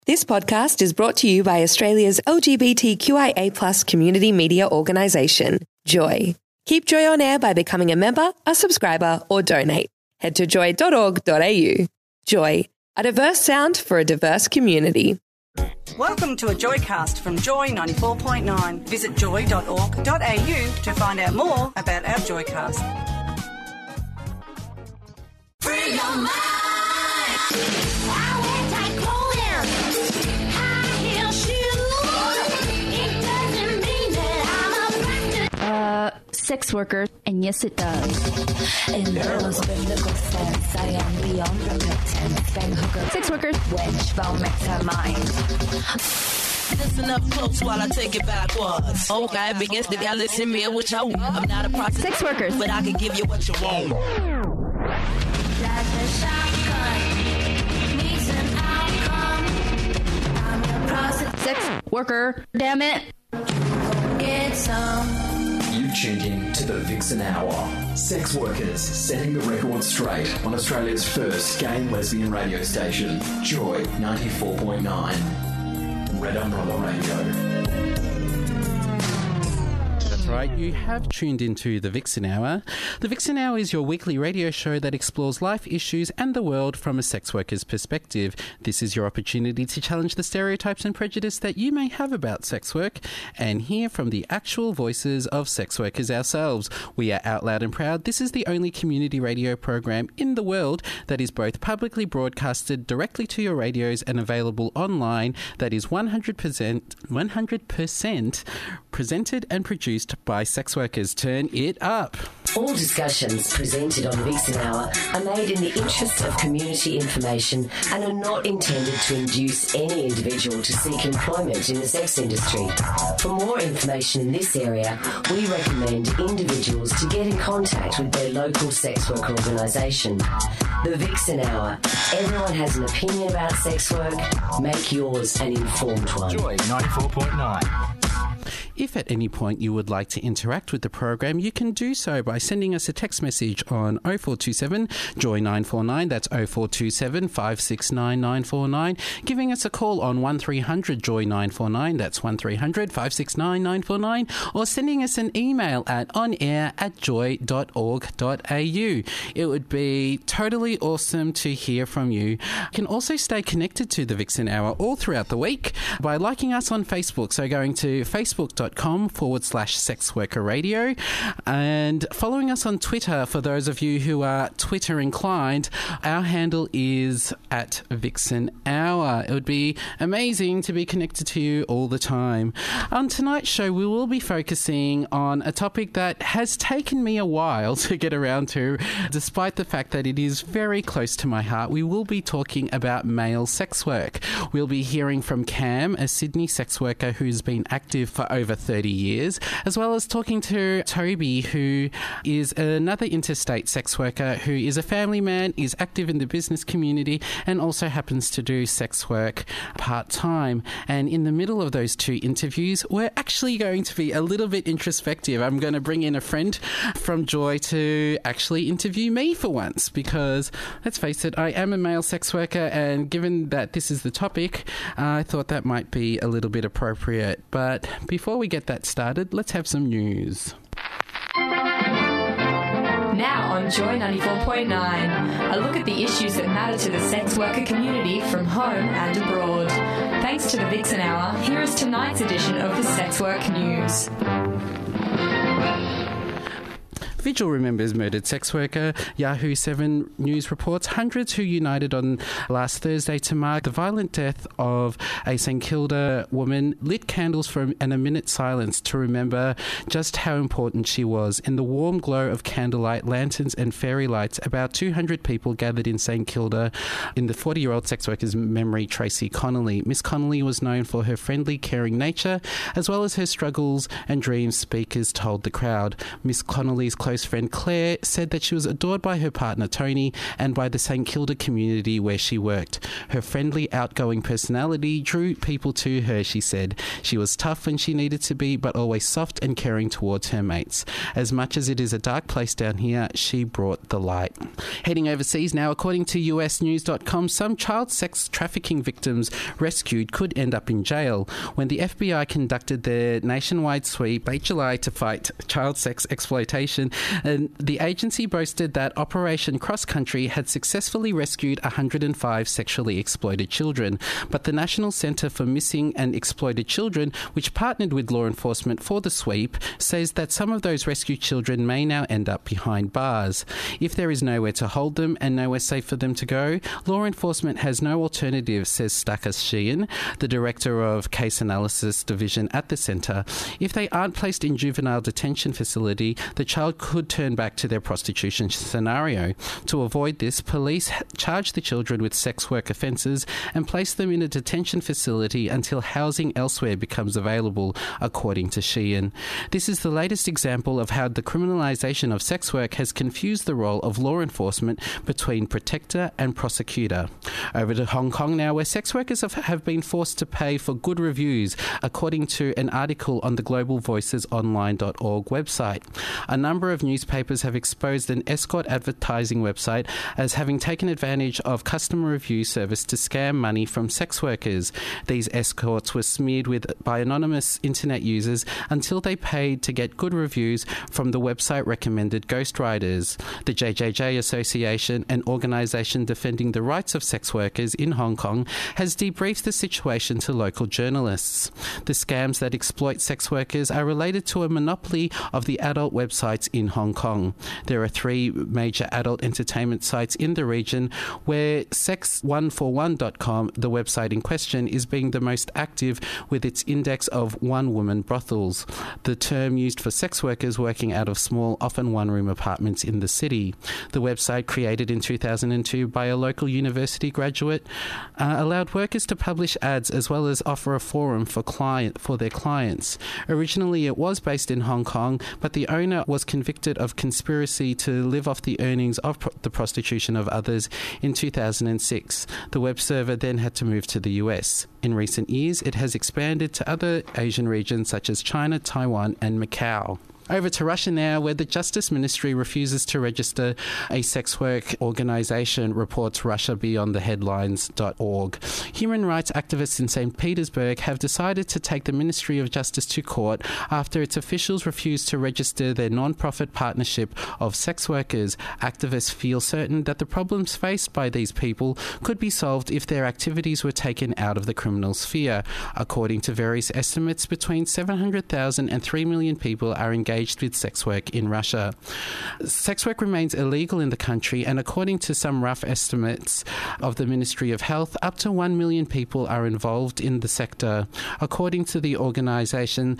This podcast is brought to you by Australia's LGBTQIA+ community media organisation, Joy. Keep Joy on air by becoming a member, a subscriber, or donate. Head to joy.org.au. Joy, a diverse sound for a diverse community. Welcome to a Joycast from Joy 94.9. Visit joy.org.au to find out more about our Joycast. Free your mind. I wear tight clothing, high heel shoes. It doesn't mean that I'm a Sex worker, and yes it does. In those biblical sense, I am beyond the pretense. Bang hooker, Sex workers, wench, vomit her mind. Listen up close while I take it backwards. Okay, begins to y'all listen to me, which I want. I'm not a prostitute, sex workers, but I can give you what you want. like a shotgun. Needs an outcome. I'm a prostitute. sex worker, damn it. Get some. You've tuned in to the Vixen Hour. Sex workers setting the record straight on Australia's first gay and lesbian radio station, Joy 94.9. Red Umbrella Radio. That's right, you have tuned into the Vixen Hour. The Vixen Hour is your weekly radio show that explores life issues and the world from a sex worker's perspective. This is your opportunity to challenge the stereotypes and prejudice that you may have about sex work and hear from the actual voices of sex workers ourselves. We are Out Loud and Proud. This is the only community radio program in the world that is both publicly broadcasted directly to your radios and available online, that is 100% presented and produced by sex workers. Turn it up. All discussions presented on the Vixen Hour are made in the interest of community information and are not intended to induce any individual to seek employment in the sex industry. For more information in this area, we recommend individuals to get in contact with their local sex work organisation. The Vixen Hour. Everyone has an opinion about sex work. Make yours an informed one. Joy 94.9. If at any point you would like to interact with the program, you can do so by sending us a text message on 0427 Joy 949, that's 0427 569 949, giving us a call on 1300 Joy 949, that's 1300 569 949, or sending us an email at onair@joy.org.au. It would be totally awesome to hear from you. You can also stay connected to the Vixen Hour all throughout the week by liking us on Facebook, so going to facebook.com/Sex Worker Radio and following us on Twitter. For those of you who are Twitter inclined, our handle is @VixenHour. It would be amazing to be connected to you all the time. On tonight's show, we will be focusing on a topic that has taken me a while to get around to, despite the fact that it is very close to my heart. We will be talking about male sex work. We'll be hearing from Cam, a Sydney sex worker who's been active for over 30 years, as well as talking to Toby, who is another interstate sex worker who is a family man, is active in the business community, and also happens to do sex work part-time. And in the middle of those two interviews, we're actually going to be a little bit introspective. I'm going to bring in a friend from Joy to actually interview me for once, because, let's face it, I am a male sex worker, and given that this is the topic, I thought that might be a little bit appropriate. But before we get that started, let's have some news. Now on Joy 94.9, a look at the issues that matter to the sex worker community from home and abroad. Thanks to the Vixen Hour, here is tonight's edition of the Sex Work News. Vigil remembers murdered sex worker. Yahoo 7 News reports hundreds who united on last Thursday to mark the violent death of a St Kilda woman lit candles for a minute's silence to remember just how important she was. In the warm glow of candlelight, lanterns and fairy lights, about 200 people gathered in St Kilda in the 40-year-old sex worker's memory, Tracy Connolly. Miss Connolly was known for her friendly, caring nature, as well as her struggles and dreams, speakers told the crowd. Miss Connolly's close close friend Claire said that she was adored by her partner Tony and by the St Kilda community where she worked. Her friendly, outgoing personality drew people to her, she said. She was tough when she needed to be, but always soft and caring towards her mates. As much as it is a dark place down here, she brought the light. Heading overseas now, according to usnews.com, some child sex trafficking victims rescued could end up in jail. When the FBI conducted their nationwide sweep late July to fight child sex exploitation, and the agency boasted that Operation Cross Country had successfully rescued 105 sexually exploited children. But the National Centre for Missing and Exploited Children, which partnered with law enforcement for the sweep, says that some of those rescued children may now end up behind bars. If there is nowhere to hold them and nowhere safe for them to go, law enforcement has no alternative, says Stakas Sheehan, the Director of Case Analysis Division at the centre. If they aren't placed in juvenile detention facility, the child could turn back to their prostitution scenario. To avoid this, police charge the children with sex work offences and place them in a detention facility until housing elsewhere becomes available, according to Sheehan. This is the latest example of how the criminalisation of sex work has confused the role of law enforcement between protector and prosecutor. Over to Hong Kong now, where sex workers have been forced to pay for good reviews, according to an article on the globalvoicesonline.org website. A number of newspapers have exposed an escort advertising website as having taken advantage of customer review service to scam money from sex workers. These escorts were smeared by anonymous internet users until they paid to get good reviews from the website recommended ghostwriters. The JJJ Association, an organisation defending the rights of sex workers in Hong Kong, has debriefed the situation to local journalists. The scams that exploit sex workers are related to a monopoly of the adult websites in Hong Kong. There are 3 major adult entertainment sites in the region, where sex141.com, the website in question, is being the most active with its index of one-woman brothels, the term used for sex workers working out of small, often one-room apartments in the city. The website, created in 2002 by a local university graduate, allowed workers to publish ads as well as offer a forum for their clients. Originally, it was based in Hong Kong, but the owner was convicted of conspiracy to live off the earnings of the prostitution of others in 2006. The web server then had to move to the US. In recent years, it has expanded to other Asian regions such as China, Taiwan and Macau. Over to Russia now, where the Justice Ministry refuses to register a sex work organisation, reports RussiaBeyondTheHeadlines.org. Human rights activists in St. Petersburg have decided to take the Ministry of Justice to court after its officials refused to register their non-profit partnership of sex workers. Activists feel certain that the problems faced by these people could be solved if their activities were taken out of the criminal sphere. According to various estimates, between 700,000 and 3 million people are engaged with sex work in Russia. Sex work remains illegal in the country, and according to some rough estimates of the Ministry of Health, up to 1 million people are involved in the sector. According to the organisation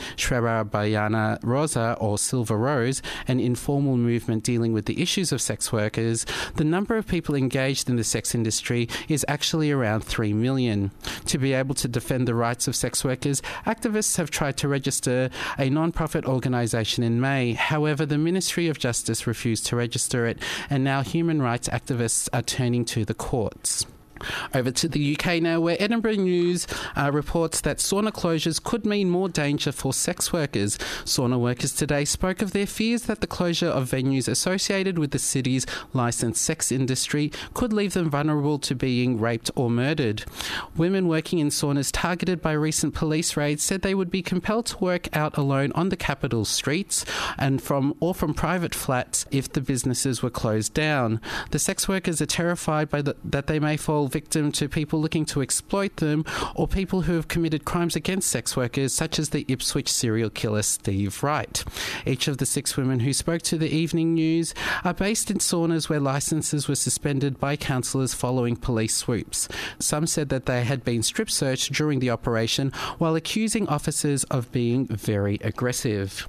Srebrna Rosa, or Silver Rose, an informal movement dealing with the issues of sex workers, the number of people engaged in the sex industry is actually around 3 million. To be able to defend the rights of sex workers, activists have tried to register a non-profit organisation in May. However, the Ministry of Justice refused to register it, and now human rights activists are turning to the courts. Over to the UK now, where Edinburgh News reports that sauna closures could mean more danger for sex workers. Sauna workers today spoke of their fears that the closure of venues associated with the city's licensed sex industry could leave them vulnerable to being raped or murdered. Women working in saunas targeted by recent police raids said they would be compelled to work out alone on the capital streets and from private flats if the businesses were closed down. The sex workers are terrified that they may fall victim to people looking to exploit them, or people who have committed crimes against sex workers, such as the Ipswich serial killer Steve Wright. Each of the 6 women who spoke to the Evening News are based in saunas where licences were suspended by councillors following police swoops. Some said that they had been strip searched during the operation, while accusing officers of being very aggressive.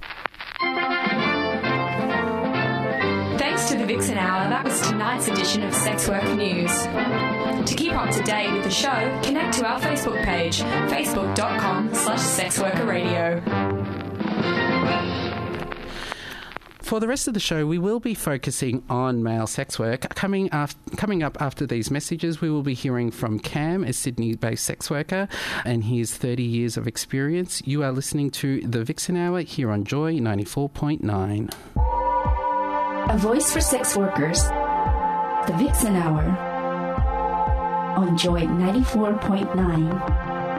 Thanks to the Vixen Hour, that was tonight's edition of Sex Work News. To keep up to date with the show, connect to our Facebook page, facebook.com/sexworkerradio. For the rest of the show, we will be focusing on male sex work. Coming up after these messages, we will be hearing from Cam, a Sydney-based sex worker, and his 30 years of experience. You are listening to The Vixen Hour here on Joy 94.9. A voice for sex workers. The Vixen Hour on Joy 94.9.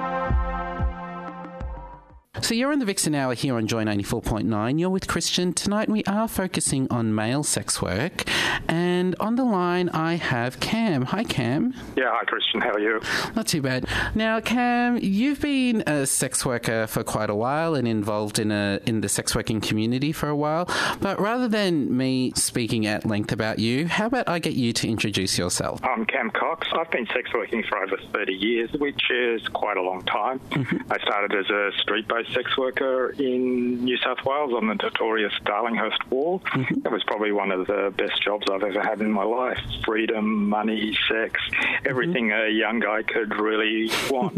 So you're in the Vixen Hour here on Joy 94.9. You're with Christian. Tonight we are focusing on male sex work. And on the line I have Cam. Hi, Cam. Yeah, hi, Christian. How are you? Not too bad. Now, Cam, you've been a sex worker for quite a while and involved in the sex working community for a while. But rather than me speaking at length about you, how about I get you to introduce yourself? I'm Cam Cox. I've been sex working for over 30 years, which is quite a long time. Mm-hmm. I started as a street-based sex worker in New South Wales on the notorious Darlinghurst Wall. Mm-hmm. It was probably one of the best jobs I've ever had in my life. Freedom, money, sex, everything a young guy could really want.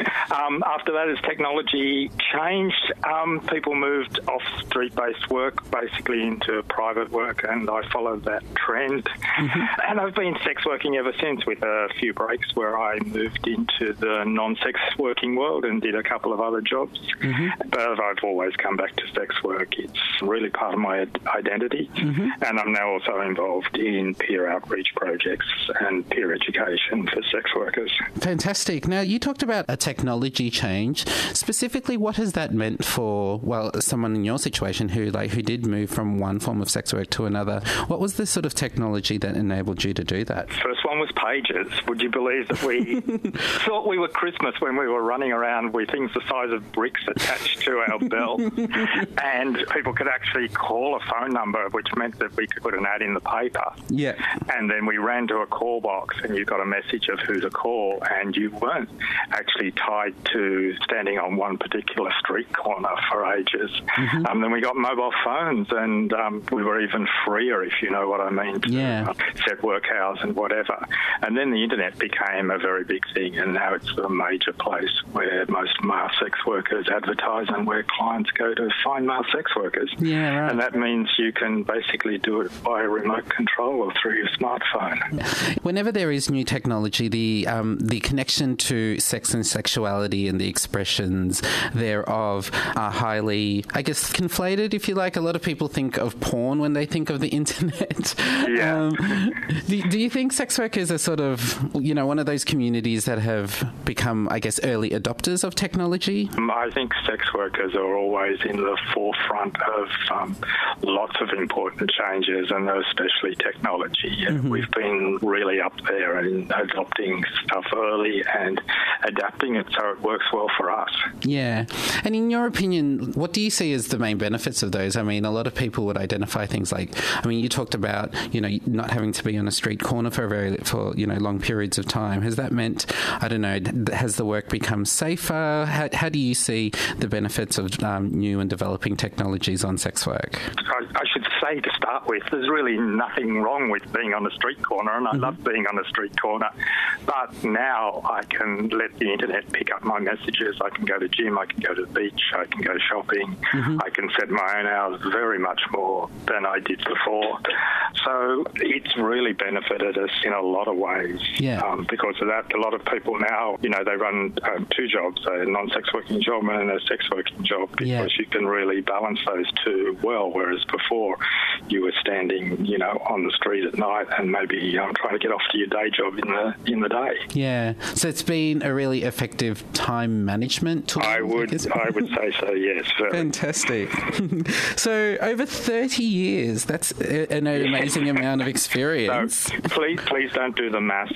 After that, as technology changed, people moved off street-based work basically into private work, and I followed that trend. Mm-hmm. And I've been sex working ever since, with a few breaks where I moved into the non-sex working world and did a couple of other jobs. Mm-hmm. But I've always come back to sex work. It's really part of my identity. Mm-hmm. And I'm now also involved in peer outreach projects and peer education for sex workers. Fantastic. Now, you talked about a technology change. Specifically, what has that meant for, well, someone in your situation who did move from one form of sex work to another? What was the sort of technology that enabled you to do that? First one was pagers. Would you believe that we thought we were Christmas when we were running around with things the size of bricks attached to our belt, and people could actually call a phone number, which meant that we could put an ad in the paper. Yeah. And then we ran to a call box, and you got a message of who to call, and you weren't actually tied to standing on one particular street corner for ages. Mm-hmm. Then we got mobile phones, and we were even freer, if you know what I mean, to set work hours and whatever. And then the internet became a very big thing, and now it's a major place where most male sex workers advertise and where clients go to find male sex workers. Yeah, right. And that means you can basically do it by remote control or through your smartphone. Whenever there is new technology, the connection to sex and sexuality and the expressions thereof are highly, I guess, conflated, if you like. A lot of people think of porn when they think of the internet. Yeah. Do you think sex workers are sort of, one of those communities that have become, I guess, early adopters of technology? I think sex workers are always in the forefront of lots of important changes, and especially technology. Mm-hmm. We've been really up there in adopting stuff early and adapting it so it works well for us. Yeah. And in your opinion, what do you see as the main benefits of those? I mean, a lot of people would identify things like, you talked about, not having to be on a street corner for long periods of time. Has that meant, I don't know, has the work become safer? How do you see the benefits of new and developing technologies on sex work? I should say, to start with, there's really nothing wrong with being on a street corner, and I love being on a street corner. But now I can let the internet pick up my messages. I can go to gym, I can go to the beach, I can go shopping. Mm-hmm. I can set my own hours very much more than I did before. So it's really benefited us in a lot of ways. Yeah. Because of that, a lot of people now, they run two jobs, a non-sex working job and a sex working job, because you can really balance those two well, whereas before you were standing, on the street at night and maybe trying to get off to your day job in the day. Yeah. So it's been a really effective time management tool. I would say so, yes. Fantastic. So over 30 years, that's an amazing amount of experience. No, please don't do the math.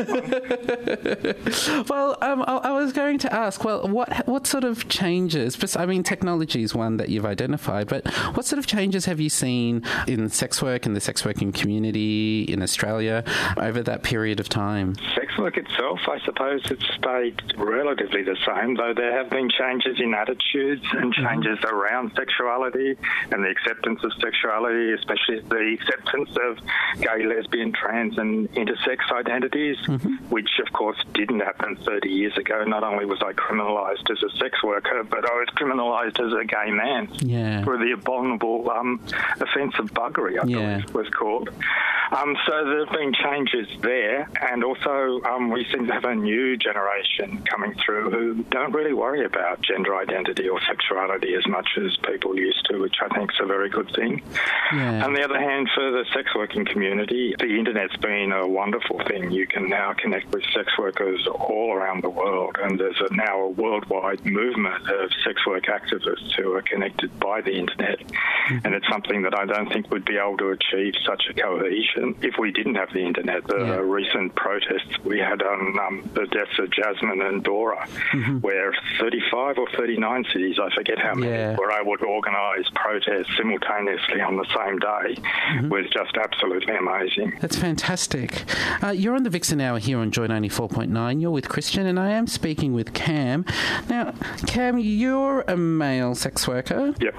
Well, I was going to ask, what sort of changes, technology is one that you've identified, but what sort of changes have you seen in sex work and the sex working community in Australia over that period of time? Sex work itself, I suppose, it's stayed relatively the same, though there have been changes in attitudes and changes around sexuality and the acceptance of sexuality, especially the acceptance of gay, lesbian, trans and intersex identities, which of course didn't happen 30 years ago. Not only was I criminalised as a sex worker, but I was criminalised as a gay man for the abominable offence sense of buggery, I believe it was called. So there have been changes there, and also we seem to have a new generation coming through who don't really worry about gender identity or sexuality as much as people used to, which I think is a very good thing. Yeah. On the other hand, for the sex working community, the internet's been a wonderful thing. You can now connect with sex workers all around the world, and there's now a worldwide movement of sex work activists who are connected by the internet, and it's something that I don't think would be able to achieve such a cohesion if we didn't have the internet. The recent protests we had on the deaths of Jasmine and Dora, where 35 or 39 cities, I forget how many, were able to organise protests simultaneously on the same day, was just absolutely amazing. That's fantastic. You're on the Vixen Hour here on Joy 94.9. You're with Christian, and I am speaking with Cam. Now, Cam, you're a male sex worker. Yep.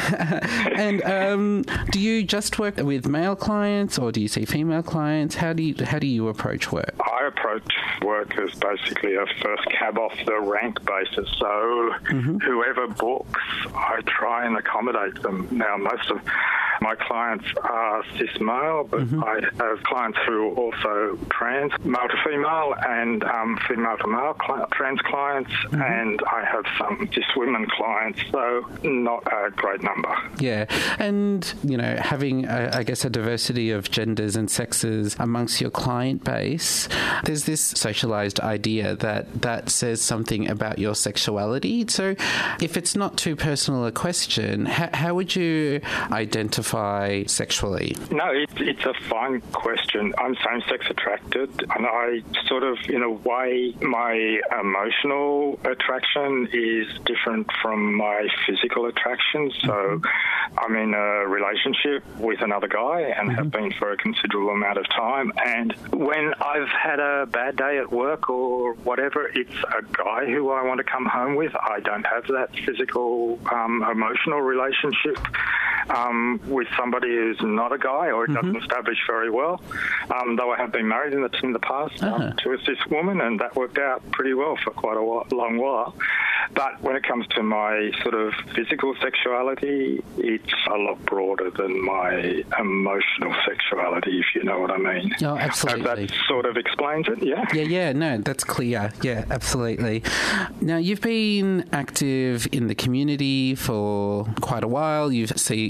And do you just work with male clients, or do you see female clients? How do you approach work? I approach work as basically a first cab off the rank basis. So whoever books, I try and accommodate them. Now, most of my clients are cis male, but I have clients who are also trans, male to female, and female to male trans clients, and I have some cis women clients, so not a great number. Yeah, and, you know, having, I guess, a diversity of genders and sexes amongst your client base, there's this socialised idea that says something about your sexuality. So if it's not too personal a question, how would you identify sexually? No, it's a fine question. I'm same-sex attracted, and I sort of, in a way, my emotional attraction is different from my physical attraction. So I'm in a relationship with another guy and have been for a considerable amount of time, and when I've had a bad day at work or whatever, it's a guy who I want to come home with. I don't have that physical, emotional relationship with somebody who's not a guy, or it doesn't establish very well. Though I have been married in the past to a cis woman, and that worked out pretty well for quite a long while. But when it comes to my sort of physical sexuality, it's a lot broader than my emotional sexuality, if you know what I mean. Oh, absolutely. That sort of explains it, yeah? Yeah, no, that's clear. Yeah, absolutely. Now, you've been active in the community for quite a while. You've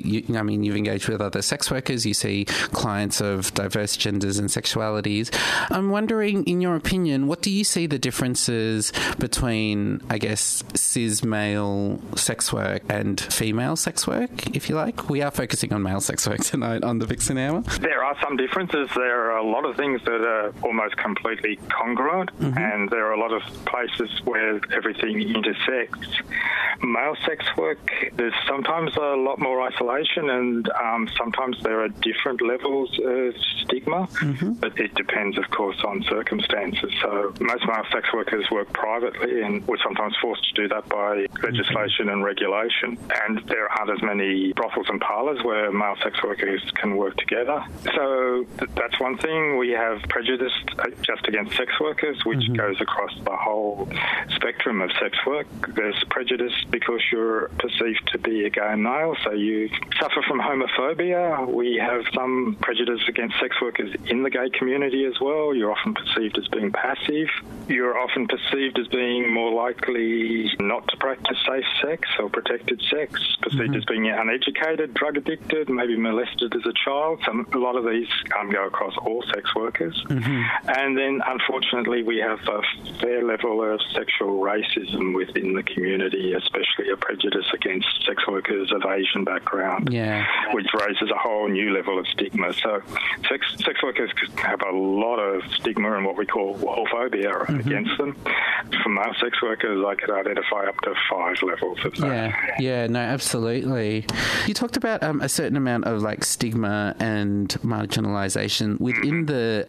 engaged with other sex workers. You see clients of diverse genders and sexualities. I'm wondering, in your opinion, what do you see the differences between, I guess, cis male sex work and female sex work, if you like? We are focusing on male sex work tonight on the Vixen Hour. There are some differences. There are a lot of things that are almost completely congruent, and there are a lot of places where everything intersects. Male sex work, there's sometimes a lot more isolation, and sometimes there are different levels of stigma, but it depends, of course, on circumstances. So most male sex workers work privately, and we're sometimes forced to do that by legislation and regulation. And there aren't as many brothels and parlours where male sex workers can work together. So that's one thing. We have prejudice just against sex workers, which goes across the whole spectrum of sex work. There's prejudice because you're perceived to be a gay male, so you suffer from homophobia. We have some prejudice against sex workers in the gay community as well. You're often perceived as being passive. You're often perceived as being more likely not to practice safe sex or protected sex, perceived as being uneducated, drug addicted, maybe molested as a child. A lot of these go across all sex workers. And then, unfortunately, we have a fair level of sexual racism within the community, especially a prejudice against sex workers of Asian background, which raises a whole new level of stigma. So sex workers have a lot of stigma and what we call wallphobia against them. For male sex workers, I could identify up to 5 levels of that. Yeah, no, absolutely. You talked about a certain amount of stigma and marginalisation within the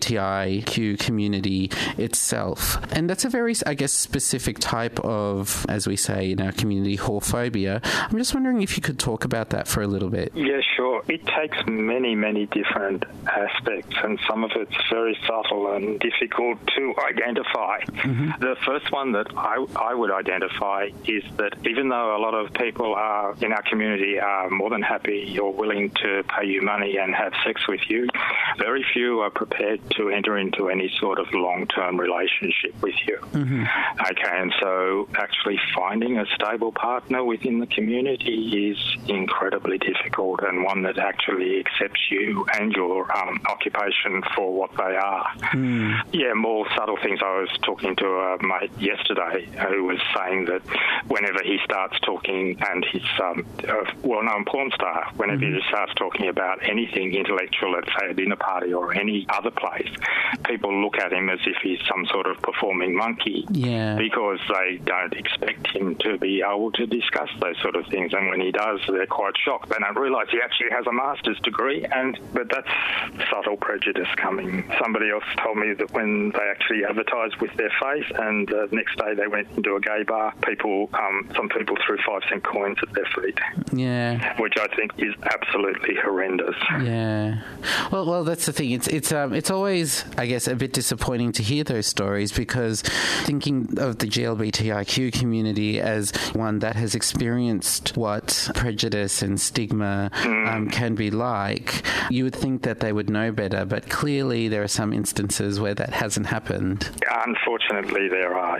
GLBTIQ community itself. And that's a very, I guess, specific type of, as we say in our community, whorephobia. I'm just wondering if you could talk about that for a little bit. Yeah, sure. It takes many, many different aspects, and some of it's very subtle and difficult to identify. The first one that I would would identify is that even though a lot of people in our community are more than happy or willing to pay you money and have sex with you, very few are prepared to enter into any sort of long-term relationship with you. Okay, and so actually finding a stable partner within the community is incredibly difficult, and one that actually accepts you and your occupation for what they are. Yeah, more subtle things. I was talking to a mate yesterday who was saying that whenever he starts talking, and he's a well-known porn star, whenever he starts talking about anything intellectual, let's say a dinner party or any other place, people look at him as if he's some sort of performing monkey, because they don't expect him to be able to discuss those sort of things, and when he does, they're quite shocked. They don't realise he actually has a master's degree, but that's subtle prejudice coming. Somebody else told me that when they actually advertised with their face, and the next day they went into a gay bar, some people threw 5-cent coins at their feet. Yeah, which I think is absolutely horrendous. Yeah, well, that's the thing. It's always, I guess, a bit disappointing to hear those stories, because thinking of the GLBTIQ community as one that has experienced what prejudice and stigma can be like, you would think that they would know better, but clearly there are some instances where that hasn't happened. Unfortunately, there are,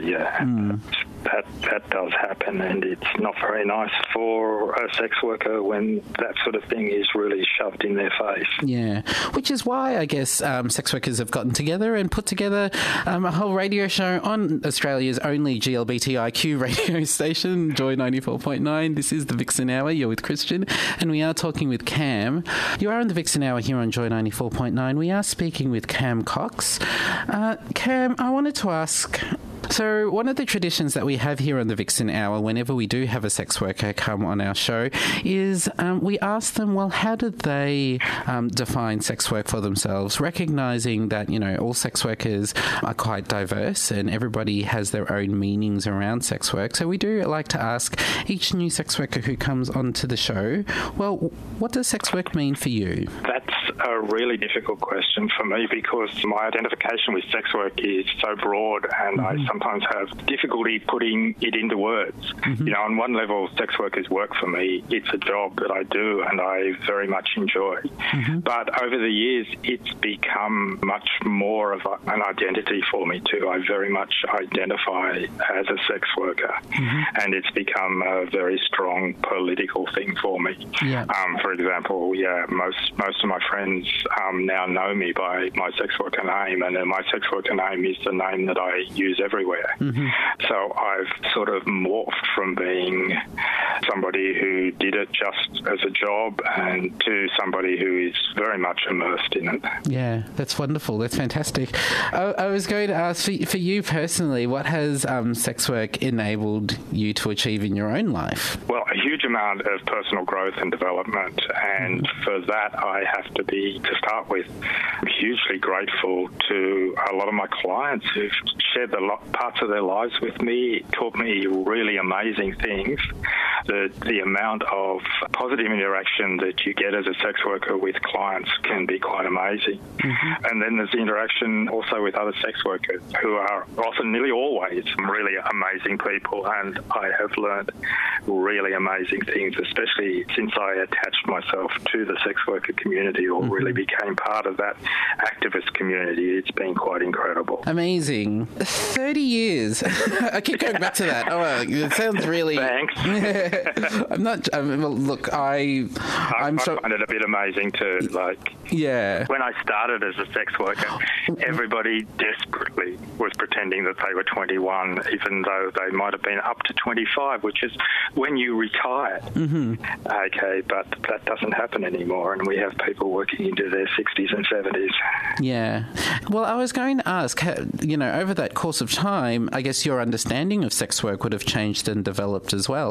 That does happen, and it's not very nice for a sex worker when that sort of thing is really shoved in their face. Yeah, which is why I guess sex workers have gotten together and put together a whole radio show on Australia's only GLBTIQ radio station, Joy 94.9. This is the Vixen Hour. You're with Christian, and we are talking with Cam. You are on the Vixen Hour here on Joy 94.9. We are speaking with Cam Cox. Cam, I wanted to ask... So one of the traditions that we have here on the Vixen Hour, whenever we do have a sex worker come on our show, is we ask them, well, how did they define sex work for themselves, recognising that, all sex workers are quite diverse and everybody has their own meanings around sex work. So we do like to ask each new sex worker who comes onto the show, well, what does sex work mean for you? That's a really difficult question for me, because my identification with sex work is so broad, and I sometimes have difficulty putting it into words. On one level, sex workers work for me. It's a job that I do and I very much enjoy. But over the years, it's become much more of an identity for me too. I very much identify as a sex worker, and it's become a very strong political thing for me. For example, most of my friends now know me by my sex worker name, and my sex worker name is the name that I use everywhere. So I've sort of morphed from being somebody who did it just as a job and to somebody who is very much immersed in it. Yeah, that's wonderful. That's fantastic. I was going to ask, for you personally, what has sex work enabled you to achieve in your own life? Well, a huge amount of personal growth and development, and for that I have to start with, I'm hugely grateful to a lot of my clients who've shared parts of their lives with me, taught me really amazing things. The amount of positive interaction that you get as a sex worker with clients can be quite amazing. And then there's the interaction also with other sex workers who are often, nearly always, really amazing people, and I have learned really amazing things, especially since I attached myself to the sex worker community, or really became part of that activist community. It's been quite incredible. Amazing. 30 years. I keep going back to that. Oh, it sounds really... Thanks. I'm not... look, I find it a bit amazing too. When I started as a sex worker, everybody desperately was pretending that they were 21, even though they might have been up to 25, which is when you retire. Okay, but that doesn't happen anymore, and we have people working into their 60s and 70s. Yeah. Well, I was going to ask, over that course of time, I guess your understanding of sex work would have changed and developed as well. So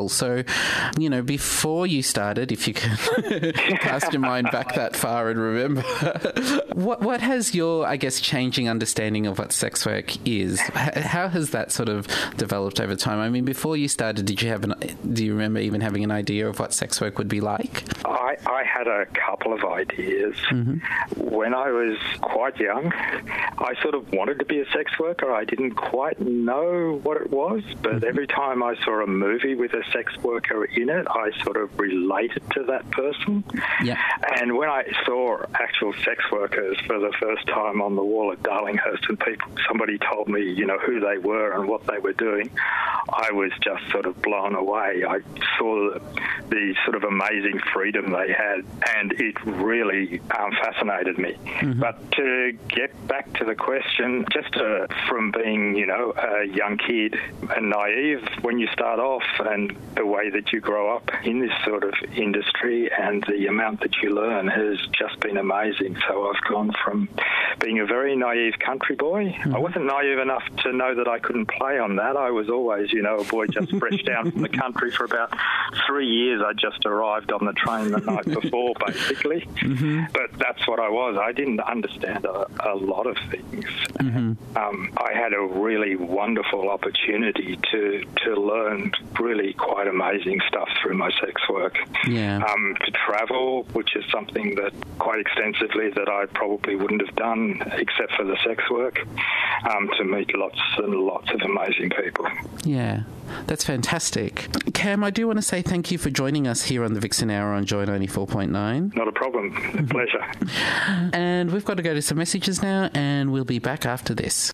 before you started, if you can cast your mind back that far and remember, what has your, I guess, changing understanding of what sex work is? How has that sort of developed over time? I mean, before you started, do you remember even having an idea of what sex work would be like? I had a couple of ideas. When I was quite young, I sort of wanted to be a sex worker. I didn't quite know what it was, but every time I saw a movie with a sex worker in it, I sort of related to that person. Yeah. And when I saw actual sex workers for the first time on the wall at Darlinghurst and somebody told me, who they were and what they were doing, I was just sort of blown away. I saw the sort of amazing freedom they had, and it really fascinated me. But to get back to the question, just from being, a young kid and naive when you start off, and the way that you grow up in this sort of industry and the amount that you learn has just been amazing. So I've gone from being a very naive country boy. I wasn't naive enough to know that I couldn't play on that. I was always, a boy just fresh down from the country. For about 3 years, I just arrived on the train the night before, basically. But that's what I was. I didn't understand a lot of things. I had a really wonderful opportunity to learn really quite amazing stuff through my sex work. To travel, which is something that quite extensively that I probably wouldn't have done except for the sex work, to meet lots and lots of amazing people. Yeah, that's fantastic. Cam, I do want to say thank you for joining us here on the Vixen Hour on Joy 94.9. Not a problem. A pleasure. And we've got to go to some messages now, and we'll be back after this.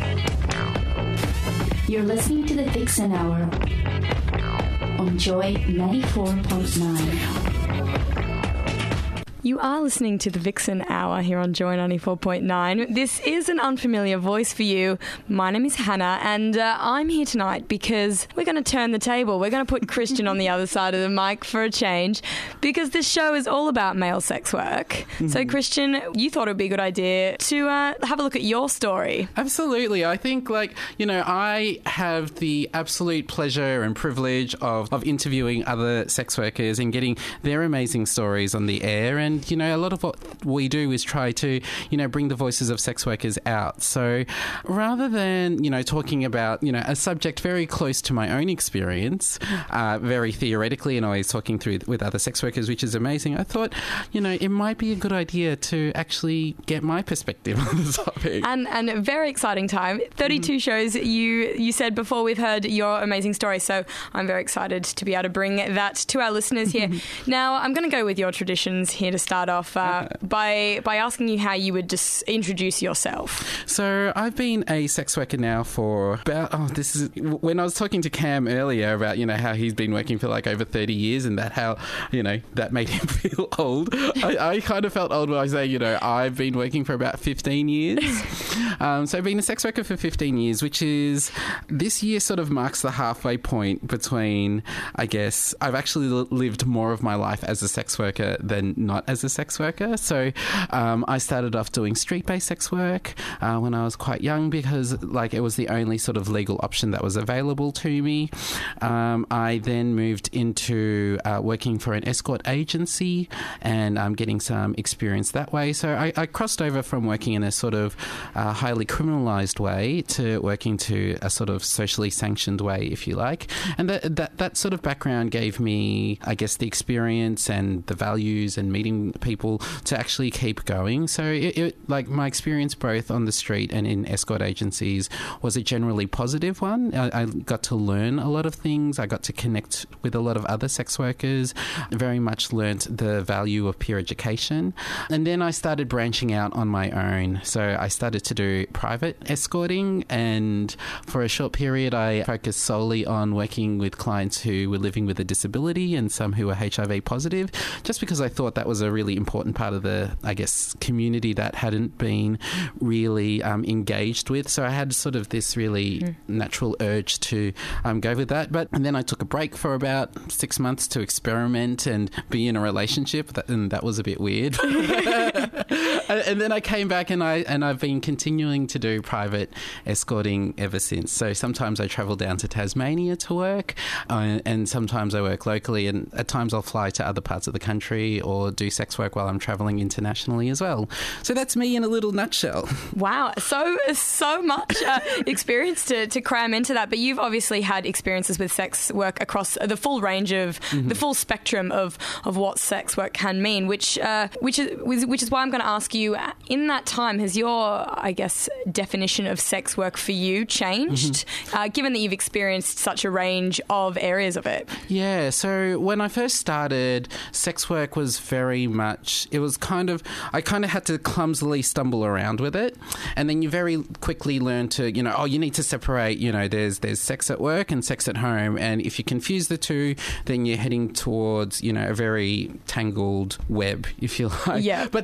You're listening to the Vixen Hour on Joy 94.9. You are listening to the Vixen Hour here on Joy 94.9. This is an unfamiliar voice for you. My name is Hannah, and I'm here tonight because we're going to turn the table. We're going to put Christian on the other side of the mic for a change, because this show is all about male sex work. So, Christian, you thought it would be a good idea to have a look at your story. Absolutely. I think, I have the absolute pleasure and privilege of interviewing other sex workers and getting their amazing stories on the air. And, a lot of what we do is try to, bring the voices of sex workers out. So rather than, talking about, a subject very close to my own experience, very theoretically, and always talking through with other sex workers, which is amazing, I thought, it might be a good idea to actually get my perspective on the topic. And a very exciting time. 32 shows, you said before we've heard your amazing story. So I'm very excited to be able to bring that to our listeners here. Now, I'm going to go with your traditions here to start off by asking you how you would just introduce yourself. So I've been a sex worker now for about, when I was talking to Cam earlier about, how he's been working for over 30 years and that how, that made him feel old. I kind of felt old when I say, I've been working for about 15 years. So I've been a sex worker for 15 years, which is, this year sort of marks the halfway point between, I guess, I've actually lived more of my life as a sex worker than not as a sex worker. So I started off doing street-based sex work when I was quite young, because it was the only sort of legal option that was available to me. I then moved into working for an escort agency and getting some experience that way. So I crossed over from working in a sort of highly criminalised way to working to a sort of socially sanctioned way, if you like. And that sort of background gave me, I guess, the experience and the values and meeting people to actually keep going. So my experience both on the street and in escort agencies was a generally positive one. I got to learn a lot of things. I got to connect with a lot of other sex workers, very much learnt the value of peer education. And then I started branching out on my own. So I started to do private escorting, and for a short period I focused solely on working with clients who were living with a disability and some who were HIV positive, just because I thought that was a a really important part of the, I guess, community that hadn't been really engaged with. So I had sort of this really natural urge to go with that. And then I took a break for about 6 months to experiment and be in a relationship, and that was a bit weird. And then I came back, and I've been continuing to do private escorting ever since. So sometimes I travel down to Tasmania to work, and sometimes I work locally, and at times I'll fly to other parts of the country or do sex work while I'm travelling internationally as well. So that's me in a little nutshell. Wow, so much experience to cram into that. But you've obviously had experiences with sex work across the full range of the full spectrum of what sex work can mean, which is why I'm going to ask you, in that time, has your, I guess, definition of sex work for you changed, given that you've experienced such a range of areas of it? Yeah, so when I first started, sex work was very much, I kind of had to clumsily stumble around with it, and then you very quickly learn to, you need to separate, there's sex at work and sex at home, and if you confuse the two, then you're heading towards, a very tangled web, if you like. Yeah. But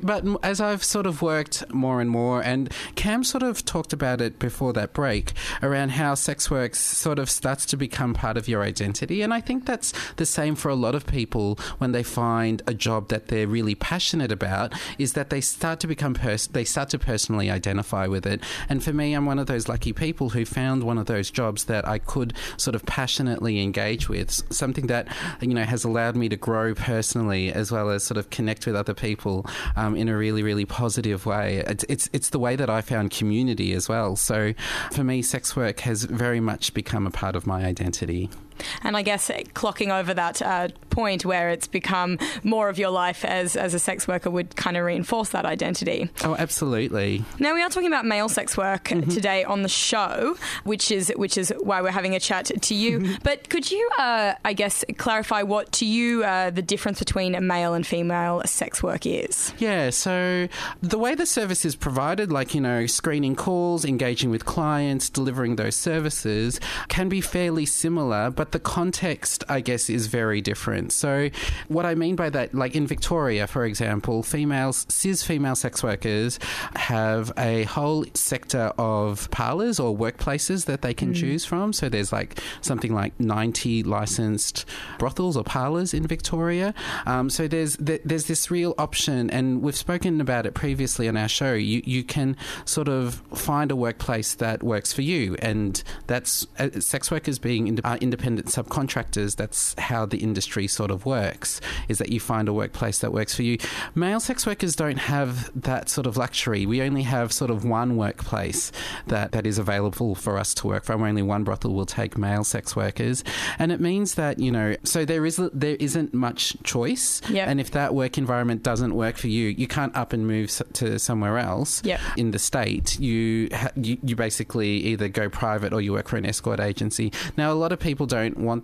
as I've sort of worked more and more, and Cam sort of talked about it before that break, around how sex work sort of starts to become part of your identity, and I think that's the same for a lot of people when they find a job that they're really passionate about, is that they start to become they start to personally identify with it. And for me, I'm one of those lucky people who found one of those jobs that I could sort of passionately engage with, something that has allowed me to grow personally as well as sort of connect with other people in a really, really positive way. It's the way that I found community as well. So for me, sex work has very much become a part of my identity. And I guess clocking over that point where it's become more of your life as a sex worker would kind of reinforce that identity. Oh, absolutely. Now, we are talking about male sex work today on the show, which is why we're having a chat to you. But could you, I guess, clarify what to you the difference between a male and female sex work is? Yeah, so the way the service is provided, like, screening calls, engaging with clients, delivering those services, can be fairly similar, but the context, I guess, is very different. So what I mean by that, like in Victoria, for example, cis female sex workers have a whole sector of parlours or workplaces that they can choose from. So there's something like 90 licensed brothels or parlours in Victoria. So there's this real option, and we've spoken about it previously on our show. You can sort of find a workplace that works for you, and that's sex workers being independent subcontractors. That's how the industry sort of works, is that you find a workplace that works for you. Male sex workers don't have that sort of luxury. We only have sort of one workplace that is available for us to work from. Only one brothel will take male sex workers, and it means that so there isn't much choice. Yep. And if that work environment doesn't work for you, you can't up and move to somewhere else. Yep. In the state. You basically either go private or you work for an escort agency. Now, a lot of people don't want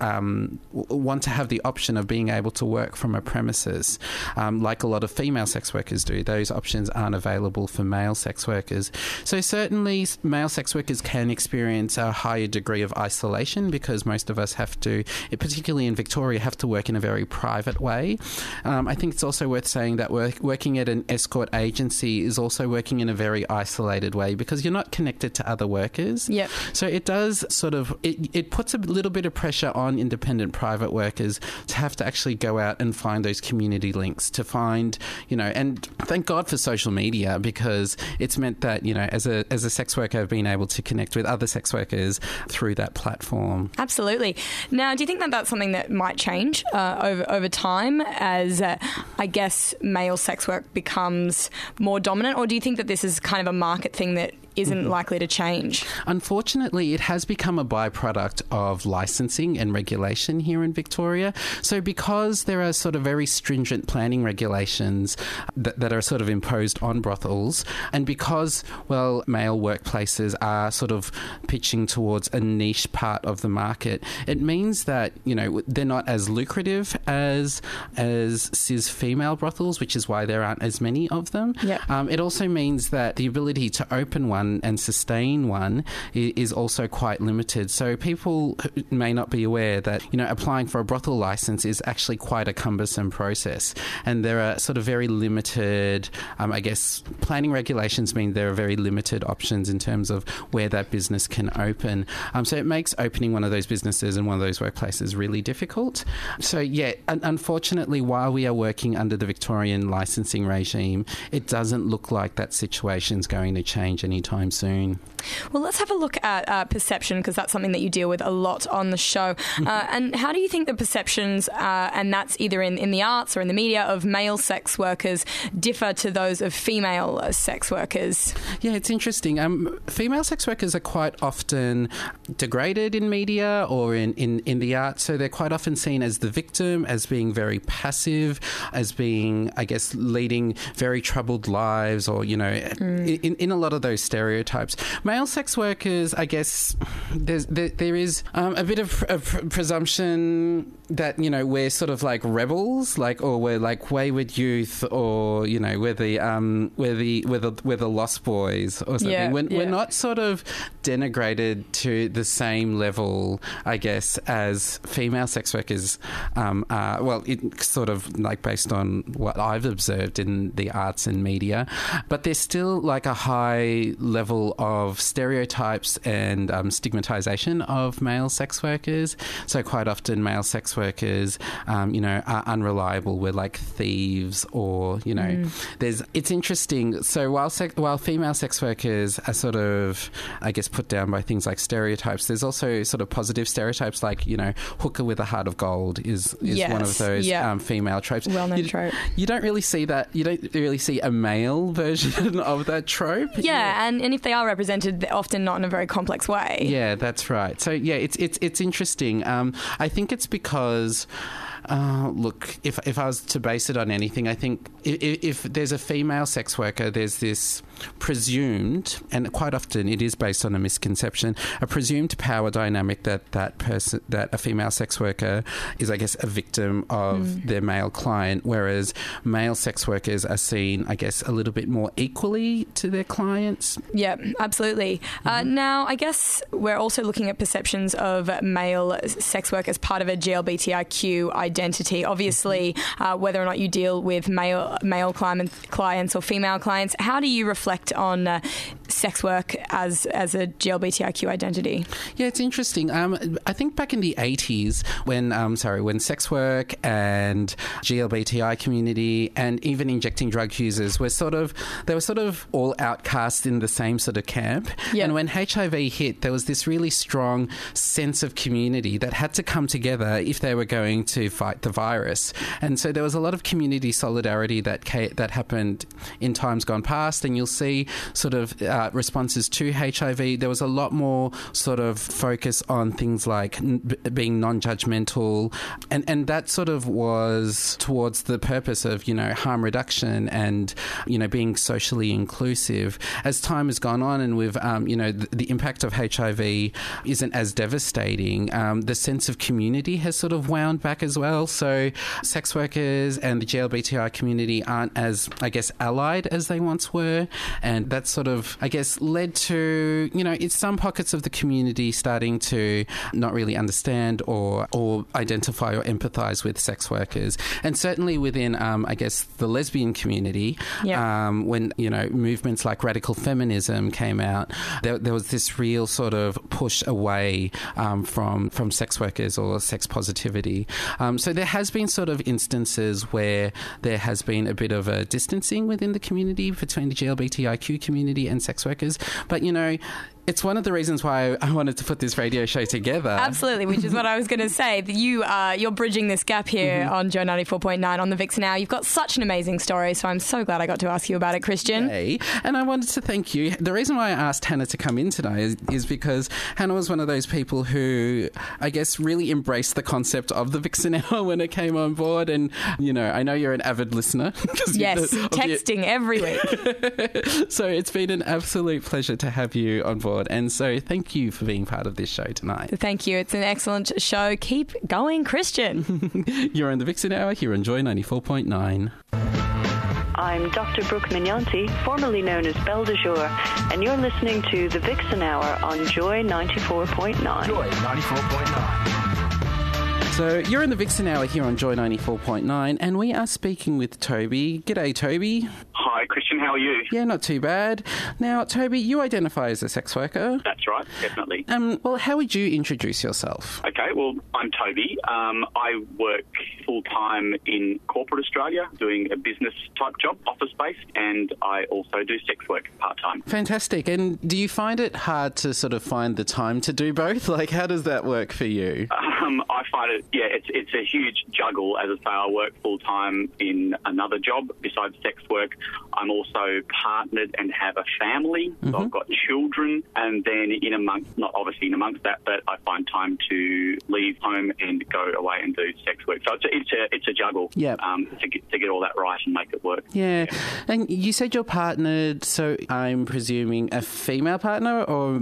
to have the option of being able to work from a premises, like a lot of female sex workers do. Those options aren't available for male sex workers. So certainly male sex workers can experience a higher degree of isolation, because most of us have to, particularly in Victoria, have to work in a very private way. I think it's also worth saying that working at an escort agency is also working in a very isolated way, because you're not connected to other workers. Yep. So it does sort of, it puts a little bit of pressure on independent private workers to have to actually go out and find those community links, to find, and thank God for social media, because it's meant that, as a sex worker, I've been able to connect with other sex workers through that platform. Absolutely. Now, do you think that that's something that might change over time as, I guess, male sex work becomes more dominant, or do you think that this is kind of a market thing that isn't likely to change? Unfortunately, it has become a byproduct of licensing and regulation here in Victoria. So because there are sort of very stringent planning regulations that are sort of imposed on brothels, and because, male workplaces are sort of pitching towards a niche part of the market, it means that, they're not as lucrative as cis female brothels, which is why there aren't as many of them. Yep. It also means that the ability to open one one and sustain one is also quite limited. So people may not be aware that, applying for a brothel license is actually quite a cumbersome process. And there are sort of very limited, planning regulations mean there are very limited options in terms of where that business can open. So it makes opening one of those businesses and one of those workplaces really difficult. So, unfortunately, while we are working under the Victorian licensing regime, it doesn't look like that situation's going to change anytime soon. Well, let's have a look at perception, because that's something that you deal with a lot on the show. And how do you think the perceptions, and that's either in the arts or in the media, of male sex workers differ to those of female sex workers? Yeah, it's interesting. Female sex workers are quite often degraded in media or in the arts, so they're quite often seen as the victim, as being very passive, as being, leading very troubled lives, or, in a lot of those stereotypes. Male sex workers, there is a bit of a presumption that, we're sort of like rebels, or we're like wayward youth, or, we're the lost boys or something. Yeah, we're not sort of denigrated to the same level, as female sex workers are. Well, it's sort of like based on what I've observed in the arts and media, but there's still like a high level of stereotypes and stigmatization of male sex workers. So quite often male sex workers, are unreliable. We're like thieves, or, it's interesting. So while female sex workers are sort of, put down by things like stereotypes, there's also sort of positive stereotypes like, hooker with a heart of gold is one of those female tropes. Well-known trope. You don't really see that. You don't really see a male version of that trope. Yeah, and if they are represented, they're often not in a very complex way. Yeah, that's right. So, it's interesting. I think it's because... look, if I was to base it on anything, I think if there's a female sex worker, there's this presumed, and quite often it is based on a misconception, a presumed power dynamic that a female sex worker is, a victim of their male client, whereas male sex workers are seen, a little bit more equally to their clients. Yeah, absolutely. Now, we're also looking at perceptions of male sex work as part of a GLBTIQ identity. Obviously, whether or not you deal with male clients or female clients, how do you reflect on sex work as a GLBTIQ identity? Yeah, it's interesting. I think back in the 80s when sex work and GLBTI community and even injecting drug users were sort of all outcast in the same sort of camp. Yep. And when HIV hit, there was this really strong sense of community that had to come together if they were going to fight the virus. And so there was a lot of community solidarity that happened in times gone past, and you'll see sort of responses to HIV. There was a lot more sort of focus on things like being non-judgmental, and that sort of was towards the purpose of, harm reduction and, being socially inclusive. As time has gone on and with, the impact of HIV isn't as devastating, the sense of community has sort of wound back as well. So sex workers and the GLBTI community aren't as, allied as they once were. And that sort of, led to, it's some pockets of the community starting to not really understand or identify or empathise with sex workers. And certainly within, the lesbian community, when, movements like radical feminism came out, there was this real sort of push away from sex workers or sex positivity. So there has been sort of instances where there has been a bit of a distancing within the community between the GLBTIQ community and sex workers. But, it's one of the reasons why I wanted to put this radio show together. Absolutely, which is what I was going to say. You're bridging this gap here on Joy 94.9 on the Vixen Hour. You've got such an amazing story, so I'm so glad I got to ask you about it, Christian. Hey, and I wanted to thank you. The reason why I asked Hannah to come in today is because Hannah was one of those people who, really embraced the concept of the Vixen Hour when it came on board. And, I know you're an avid listener. Yes, texting every week. So it's been an absolute pleasure to have you on board. And so thank you for being part of this show tonight. Thank you. It's an excellent show. Keep going, Christian. You're on the Vixen Hour here on Joy 94.9. I'm Dr. Brooke Mignanti, formerly known as Belle de Jour, and you're listening to The Vixen Hour on Joy 94.9. Joy 94.9. So you're in the Vixen Hour here on Joy 94.9, and we are speaking with Toby. G'day, Toby. Hi, Christian. How are you? Yeah, not too bad. Now, Toby, you identify as a sex worker. That's right, definitely. Well, how would you introduce yourself? Okay, well, I'm Toby. I work full-time in corporate Australia, doing a business-type job, office-based, and I also do sex work part-time. Fantastic. And do you find it hard to sort of find the time to do both? Like, how does that work for you? I find it, it's a huge juggle. As I say, I work full-time in another job besides sex work. I'm also partnered and have a family. So I've got children. And then not obviously in amongst that, but I find time to leave home and go away and do sex work. So it's a juggle to get all that right and make it work. Yeah. And you said you're partnered, so I'm presuming a female partner or...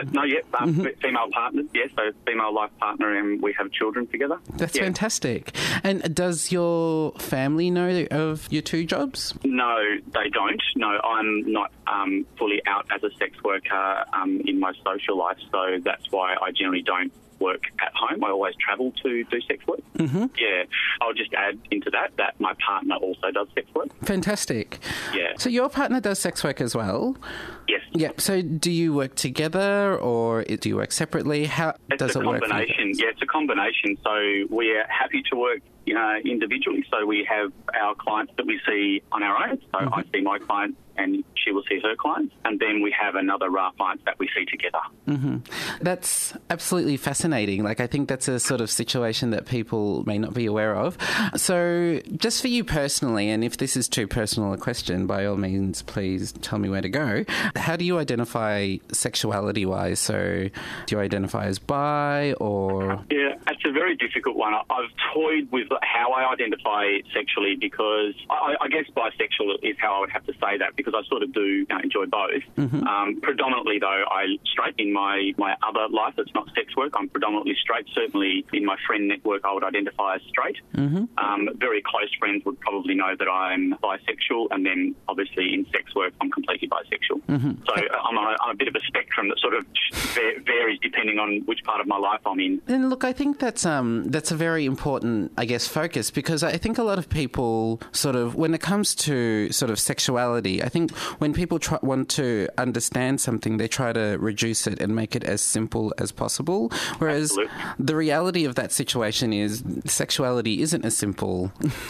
Female partners, yes, so female life partner, and we have children together. That's fantastic. And does your family know of your two jobs? No, they don't. No, I'm not fully out as a sex worker in my social life, so that's why I generally don't work at home. I always travel to do sex work. Yeah, I'll just add into that my partner also does sex work. Fantastic. Yeah. So your partner does sex work as well? Yes. Yeah. So do you work together or do you work separately? How does it work? It's a combination. Yeah, it's a combination. So we're happy to work individually. So we have our clients that we see on our own. So I see my clients and she will see her clients. And then we have another raft clients that we see together. That's absolutely fascinating. Like, I think that's a sort of situation that people may not be aware of. So just for you personally, and if this is too personal a question, by all means, please tell me where to go. How do you identify sexuality-wise? So do you identify as bi or... Yeah, it's a very difficult one. I've toyed with how I identify sexually because I guess bisexual is how I would have to say that because I sort of do enjoy both. Predominantly, though, I straight in my other life. It's not sex work. I'm predominantly straight. Certainly in my friend network, I would identify as straight. Very close friends would probably know that I'm bisexual, and then obviously in sex work, I'm completely bisexual. So I'm on a bit of a spectrum that sort of varies depending on which part of my life I'm in. And look, I think that's a very important, I guess, focus because I think a lot of people sort of, when it comes to sort of sexuality, I think when people want to understand something, they try to reduce it and make it as simple as possible. Whereas the reality of that situation is sexuality isn't a simple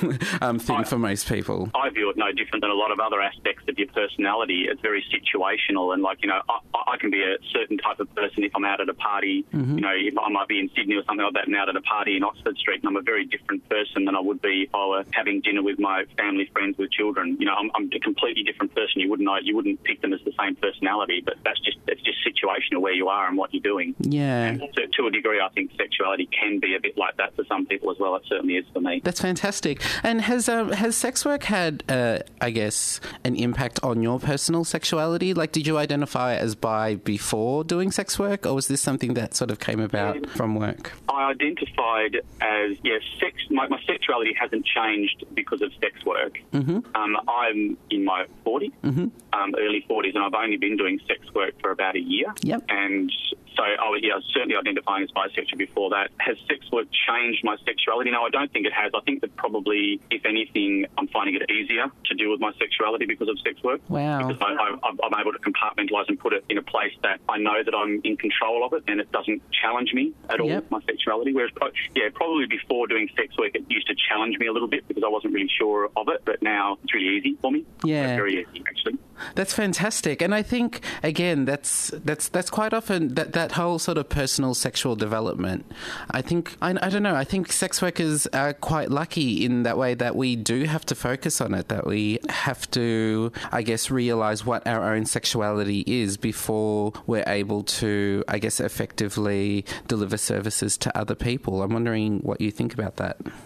thing for most people. I view it no different than a lot of other aspects of your personality. It's very situational, and I can be a certain type of person if I'm out at a party. If I might be in Sydney or something like that and out at a party in Oxford Street, and I'm a very different person than I would be if I were having dinner with my family friends with children. I'm a completely different person. You wouldn't pick them as the same personality, but it's just situational where you are and what you're doing. Yeah. And to a degree, I think sexuality can be a bit like that for some people as well. It certainly is for me. That's fantastic. And has sex work had, I guess, an impact on your personal sexuality? Like, did you identify as bi before doing sex work, or was this something that sort of came about from work? I identified as, sex. My sexuality hasn't changed because of sex work. I'm in my 40s, early 40s, and I've only been doing sex work for about a year. And so I was certainly identifying as bisexual before that. Has sex work changed my sexuality? No, I don't think it has. I think that probably, if anything, I'm finding it easier to deal with my sexuality because of sex work. Wow. Because I'm able to compartmentalize and put it in a place that I know that I'm in control of it and it doesn't challenge me at all, my sexuality. Whereas, probably before doing sex work, it used to challenge me a little bit because I wasn't really sure of it, but now it's really easy for me. Yeah. It's very easy, actually. That's fantastic. And I think, again, that's quite often that whole sort of personal sexual development. I think, I don't know, I think sex workers are quite lucky in that way that we do have to focus on it, that we have to, I guess, realise what our own sexuality is before we're able to, I guess, effectively deliver services to other people. I'm wondering what you think about that. Well, it's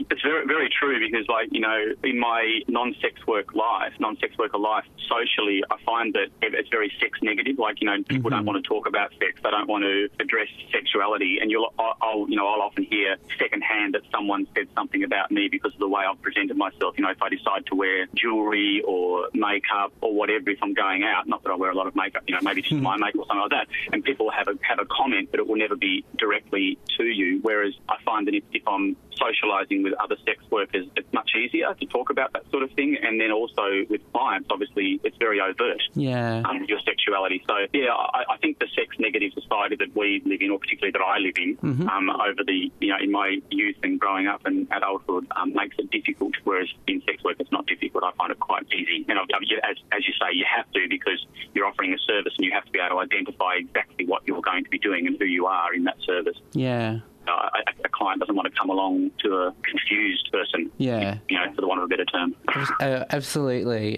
It's very, very true because, like, you know, in my non-sex worker life, socially, I find that it's very sex negative. Like, you know, people don't want to talk about sex. They don't want to address sexuality. And I'll often hear secondhand that someone said something about me because of the way I've presented myself. You know, if I decide to wear jewellery or makeup or whatever, if I'm going out, not that I wear a lot of makeup, you know, maybe just my makeup or something like that, and people have a comment, but it will never be directly to you. Whereas I find that if I'm socialising with other sex workers, it's much easier to talk about that sort of thing. And then also with clients, obviously, it's very overt. Yeah. Your sexuality. So, yeah, I think the sex negative society that we live in, or particularly that I live in, over the, you know, in my youth and growing up and adulthood, makes it difficult. Whereas in sex work, it's not difficult. I find it quite easy. And as you say, you have to, because you're offering a service and you have to be able to identify exactly what you're going to be doing and who you are in that service. Yeah. A client doesn't want to come along to a confused person, you know, for the want of a better term. Absolutely.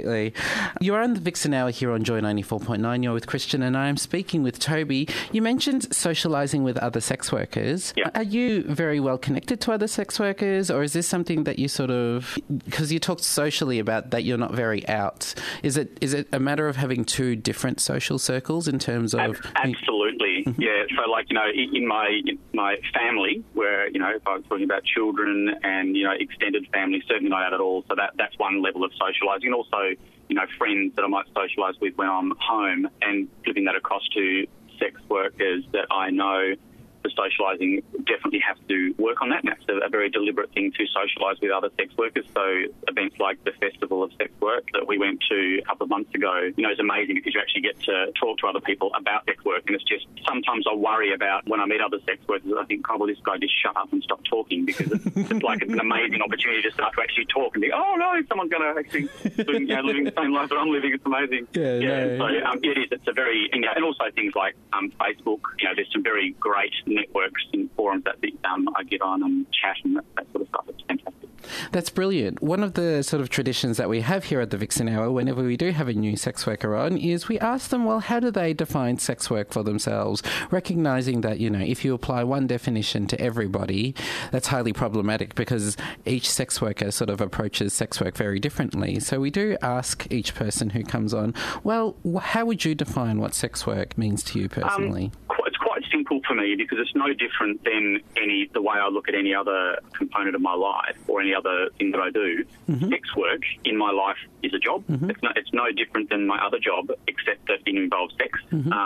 You're on the Vixen Hour here on Joy 94.9. You're with Christian and I am speaking with Toby. You mentioned socialising with other sex workers. Yeah. Are you very well connected to other sex workers, or is this something that you sort of, because you talked socially about that you're not very out, is it a matter of having two different social circles in terms of... Absolutely, yeah. So, like, you know, in my family, where, you know, if I was talking about children and, you know, extended family, certainly not out at all. So that's one level of socialising. And also, you know, friends that I might socialise with when I'm home, and flipping that across to sex workers that I know. The socialising definitely have to work on that, and that's a very deliberate thing to socialise with other sex workers. So events like the Festival of Sex Work that we went to a couple of months ago, you know, is amazing because you actually get to talk to other people about sex work. And it's just, sometimes I worry about when I meet other sex workers, I think, oh, well, this guy just shut up and stop talking, because it's like an amazing opportunity to start to actually talk and think, oh no, someone's going to actually living the same life that I'm living. It's amazing. So it is. It's a very, you know, and also things like Facebook. You know, there's some very great networks and forums that I get on and chat and that sort of stuff. It's fantastic. That's brilliant. One of the sort of traditions that we have here at the Vixen Hour, whenever we do have a new sex worker on, is we ask them, well, how do they define sex work for themselves? Recognising that, you know, if you apply one definition to everybody, that's highly problematic because each sex worker sort of approaches sex work very differently. So we do ask each person who comes on, well, how would you define what sex work means to you personally? It's quite simple for me because it's no different than the way I look at any other component of my life or any other thing that I do. Sex work in my life is a job. It's no different than my other job, except that it involves sex.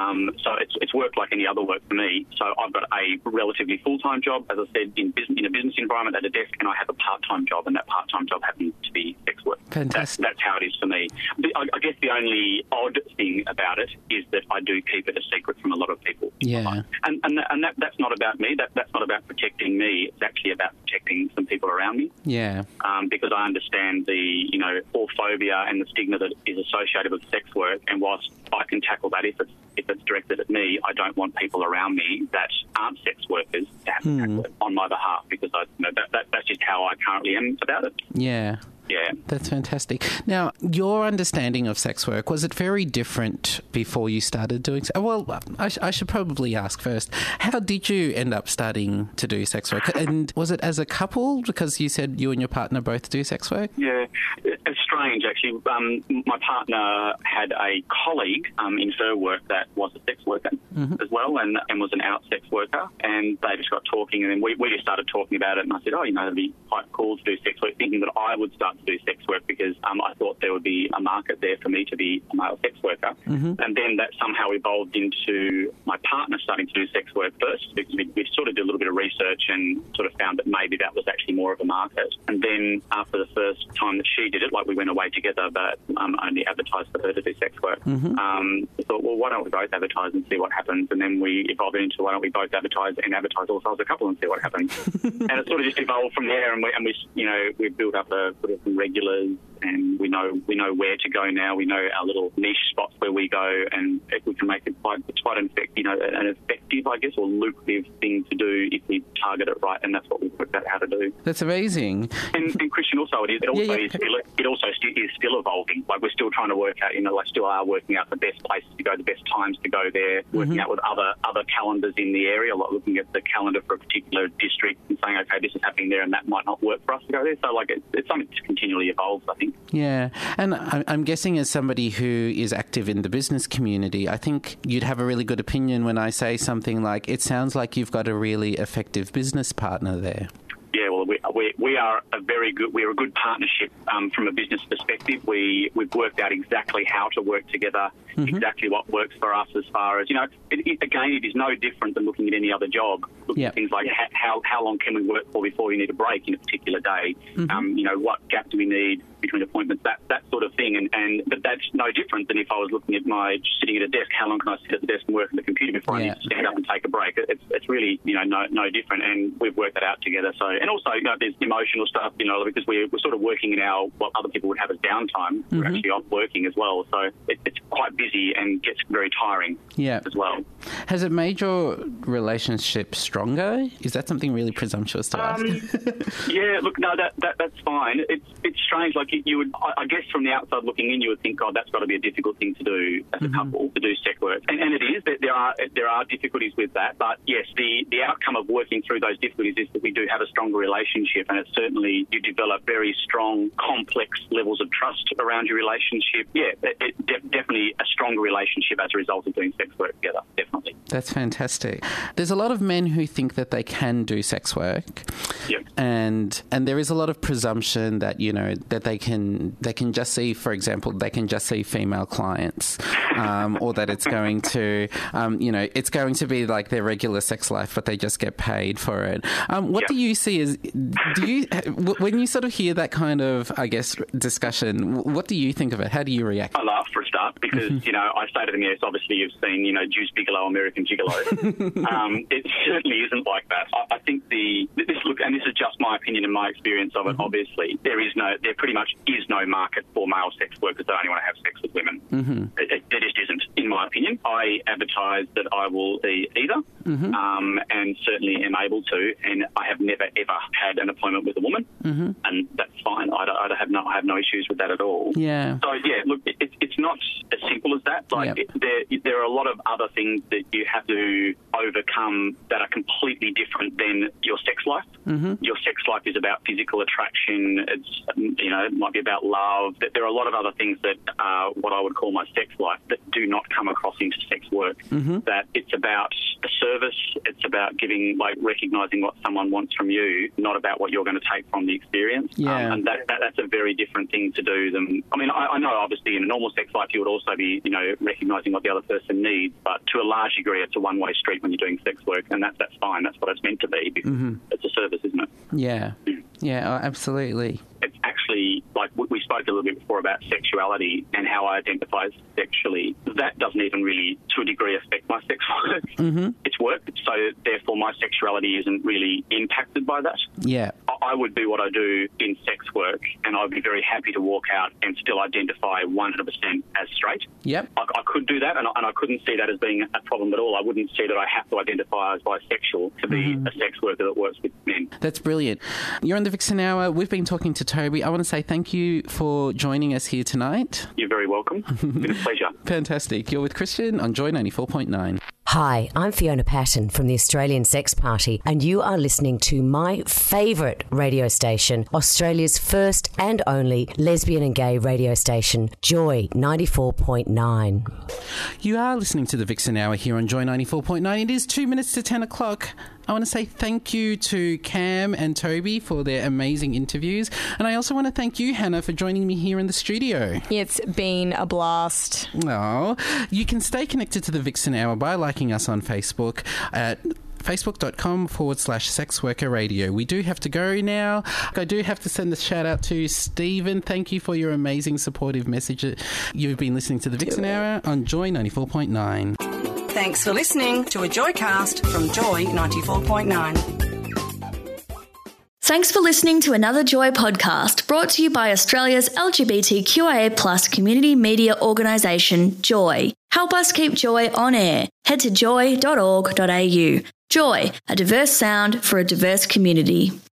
So it's work like any other work for me. So I've got a relatively full-time job, as I said, in a business environment at a desk, and I have a part-time job, and that part-time job happens to be sex work. Fantastic. That's how it is for me. I guess the only odd thing about it is that I do keep it a secret from a lot of people. Yeah. And that's not about me. That's not about protecting me. It's actually about protecting some people around me. Yeah. Because I understand the, you know, phobia and the stigma that is associated with sex work. And whilst I can tackle that if it's directed at me, I don't want people around me that aren't sex workers to have to tackle it on my behalf, because that's just how I currently am about it. Yeah. Yeah. That's fantastic. Now, your understanding of sex work, was it very different before you started doing so? Well, I should probably ask first, how did you end up starting to do sex work? And was it as a couple? Because you said you and your partner both do sex work? Yeah. It's strange, actually. My partner had a colleague in her work that was a sex worker as well, and was an out sex worker. And they just got talking, and then we just started talking about it. And I said, oh, you know, it'd be quite cool to do sex work, thinking that I would start to do sex work because I thought there would be a market there for me to be a male sex worker. And then that somehow evolved into my partner starting to do sex work first, because we sort of did a little bit of research and sort of found that maybe that was actually more of a market. And then after the first time that she did it, like we went away together but only advertised for her to do sex work, we thought, well, why don't we both advertise and see what happens? And then we evolved into, why don't we both advertise and advertise ourselves a couple and see what happens? And it sort of just evolved from there, and we you know, we built up a sort of regulars and we know where to go now. We know our little niche spots where we go, and if we can make it quite an effective, I guess, or lucrative thing to do if we target it right, and that's what we've worked out how to do. That's amazing. And Christian, also it also is still evolving. Like, we're still trying to work out, still are working out the best places to go, the best times to go there, working out with other calendars in the area, like looking at the calendar for a particular district and saying, okay, this is happening there and that might not work for us to go there. So, it's something that continually evolves, I think. Yeah, and I'm guessing as somebody who is active in the business community, I think you'd have a really good opinion when I say something like, it sounds like you've got a really effective business partner there. Yeah, well, we are we're a good partnership from a business perspective. We've worked out exactly how to work together, exactly what works for us as far as, it is no different than looking at any other job. Looking at things like how long can we work for before you need a break in a particular day? What gap do we need between appointments, that sort of thing. But that's no different than if I was looking at sitting at a desk, how long can I sit at the desk and work on the computer before I need to stand up and take a break? It's really, no different, and we've worked that out together. So, and also, there's emotional stuff, because we're sort of working in what other people would have as downtime. We're actually off working as well. So it's quite busy and gets very tiring as well. Has it made your relationship stronger? Is that something really presumptuous to ask? Yeah, look, no, that's fine. It's strange. Like, you would, I guess, from the outside looking in, you would think, God, that's got to be a difficult thing to do as a couple, to do sex work, and it is. There are difficulties with that, but yes, the outcome of working through those difficulties is that we do have a stronger relationship, and it's certainly, you develop very strong, complex levels of trust around your relationship. Yeah, definitely a stronger relationship as a result of doing sex work together. Definitely. That's fantastic. There's a lot of men who think that they can do sex work. Yep. And there is a lot of presumption that, that they can just see, for example, they can just see female clients, or that it's going to, it's going to be like their regular sex life, but they just get paid for it. What do you see as, when you sort of hear that kind of, I guess, discussion, what do you think of it? How do you react? I laugh for a start because, I say to them, yes, obviously you've seen, Juice Bigelow, American Gigolo. It certainly isn't like that. I think and this is just my opinion and my experience of it, obviously, there pretty much is no market for male sex workers that only want to have sex with women. It just isn't, in my opinion. I advertise that I will be either, and certainly am able to, and I have never, ever had an appointment with a woman, and that's fine. I have no issues with that at all. Yeah. So, yeah, look, it's not as simple as that. There are a lot of other things that you have to overcome that are completely different than your sex life. Your sex life is about physical attraction. It's, it might be about love. There are a lot of other things that are what I would call my sex life that do not come across into sex work. That it's about a service. It's about recognising what someone wants from you, not about what you're going to take from the experience. Yeah. And that's a very different thing to do than, I know obviously in a normal sex life you would also be, recognising what the other person needs, but to a large degree it's a one-way street when you're doing sex work, and that's fine. That's what it's meant to be, because it's a service, isn't it? Yeah. Yeah, absolutely. It's actually, we spoke a little bit before about sexuality and how I identify sexually. That doesn't even really, to a degree, affect my sex work. It's work, so therefore my sexuality isn't really impacted by that. Yeah. I would do what I do in sex work, and I'd be very happy to walk out and still identify 100% as straight. Yep. I could do that, and I couldn't see that as being a problem at all. I wouldn't see that I have to identify as bisexual to be a sex worker that works with men. That's brilliant. You're on the Vixen Hour. We've been talking to Toby. I want to say thank you for joining us here tonight. You're very welcome. It's been a pleasure. Fantastic. You're with Christian on Joy 94.9. Hi, I'm Fiona Patton from the Australian Sex Party, and you are listening to my favourite radio station, Australia's first and only lesbian and gay radio station, Joy 94.9. You are listening to the Vixen Hour here on Joy 94.9. It is 2 minutes to 10 o'clock. I want to say thank you to Cam and Toby for their amazing interviews. And I also want to thank you, Hannah, for joining me here in the studio. It's been a blast. Oh, you can stay connected to the Vixen Hour by liking us on Facebook at facebook.com/sexworkerradio. We do have to go now. I do have to send a shout out to Stephen. Thank you for your amazing supportive message. You've been listening to the Vixen Hour on Joy 94.9. Thanks for listening to a Joycast from Joy 94.9. Thanks for listening to another Joy podcast brought to you by Australia's LGBTQIA+ community media organisation, Joy. Help us keep Joy on air. Head to joy.org.au. Joy, a diverse sound for a diverse community.